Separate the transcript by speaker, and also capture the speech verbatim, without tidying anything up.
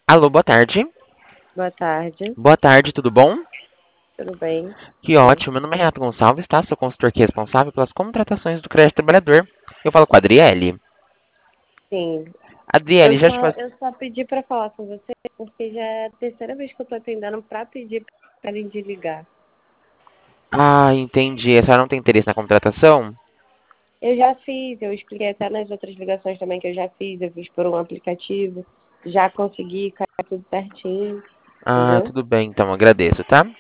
Speaker 1: Alô, boa tarde.
Speaker 2: Boa tarde,
Speaker 1: Boa tarde, tudo bom?
Speaker 2: tudo bem?
Speaker 1: Que ótimo. Meu nome é Renato Gonçalves, tá? Sou consultor aqui responsável pelas contratações do crédito trabalhador. Eu falo com a Adriele.
Speaker 2: Sim, eu
Speaker 1: Adriele, já te
Speaker 2: só,
Speaker 1: passei.
Speaker 2: eu só pedi para falar com você porque já é a terceira vez que eu tô atendendo para pedir para ele de ligar.
Speaker 1: Ah, entendi. A senhora não tem interesse na contratação?
Speaker 2: Eu já fiz, eu expliquei até nas outras ligações também que eu já fiz, eu fiz por um aplicativo, já consegui, caiu tudo certinho,
Speaker 1: Ah,
Speaker 2: entendeu?
Speaker 1: tudo bem, então, agradeço, tá?